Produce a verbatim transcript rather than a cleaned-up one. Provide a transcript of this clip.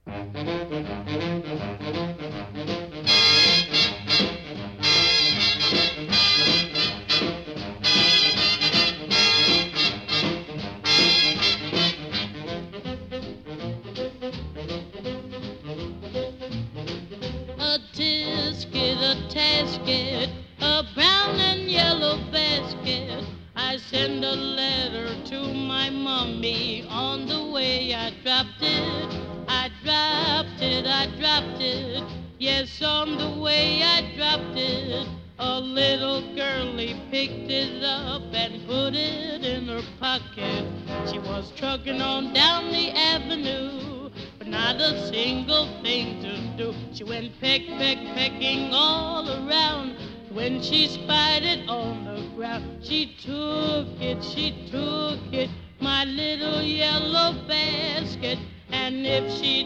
A tisket, a tasket, a brown and yellow basket. I send a letter to my mommy. On the way I dropped it, I dropped it, I dropped it. Yes, on the way I dropped it. A little girlie picked it up and put it in her pocket. She was trucking on down the avenue, but not a single thing to do. She went peck, peck, pecking all around. When she spied it on the ground, she took it, she took it, my little yellow basket. And if she